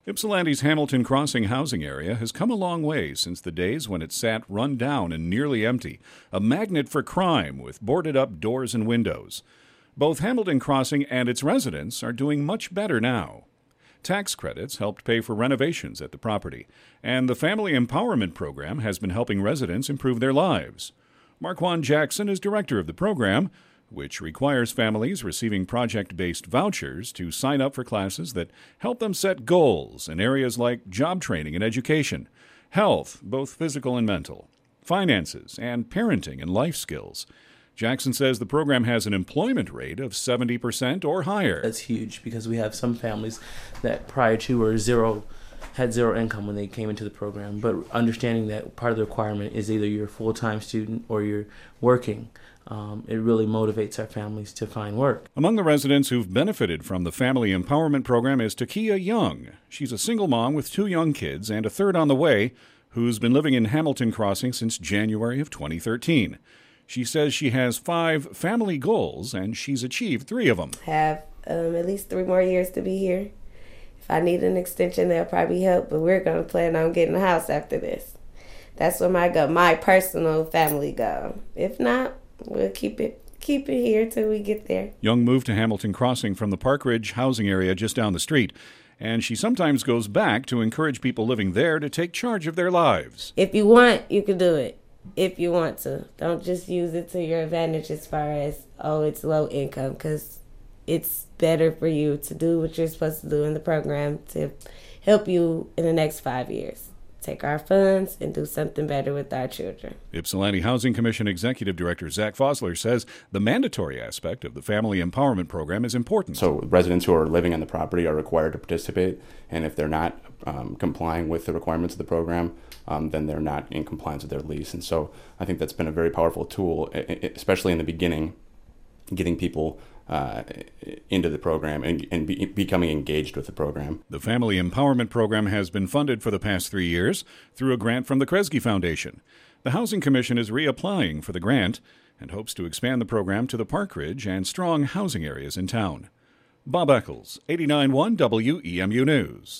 Ypsilanti's Hamilton Crossing housing area has come a long way since the days when it sat run down and nearly empty, a magnet for crime with boarded-up doors and windows. Both Hamilton Crossing and its residents are doing much better now. Tax credits helped pay for renovations at the property, and the Family Empowerment Program has been helping residents improve their lives. Marquand Jackson is director of the program, which requires families receiving project-based vouchers to sign up for classes that help them set goals in areas like job training and education, health, both physical and mental, finances, and parenting and life skills. Jackson says the program has an employment rate of 70% or higher. That's huge because we have some families that prior to had zero income when they came into the program, but understanding that part of the requirement is either you're a full-time student or you're working. It really motivates our families to find work. Among the residents who've benefited from the Family Empowerment Program is Takia Young. She's a single mom with 2 young kids and a third on the way, who's been living in Hamilton Crossing since January of 2013. She says she has 5 family goals, and she's achieved 3 of them. I have at least 3 more years to be here. If I need an extension, that'll probably help, but we're going to plan on getting a house after this. That's what my personal family goal. If not, we'll keep it here till we get there. Young moved to Hamilton Crossing from the Park Ridge housing area just down the street, and she sometimes goes back to encourage people living there to take charge of their lives. If you want, you can do it. If you want to. Don't just use it to your advantage as far as, it's low income, because it's better for you to do what you're supposed to do in the program to help you in the next 5 years. Take our funds and do something better with our children. Ypsilanti Housing Commission Executive Director Zach Fosler says the mandatory aspect of the Family Empowerment Program is important. So residents who are living on the property are required to participate, and if they're not complying with the requirements of the program, then they're not in compliance with their lease. And so I think that's been a very powerful tool, especially in the beginning, getting people into the program and becoming engaged with the program. The Family Empowerment Program has been funded for the past 3 years through a grant from the Kresge Foundation. The Housing Commission is reapplying for the grant and hopes to expand the program to the Park Ridge and strong housing areas in town. Bob Eccles, 89.1 WEMU News.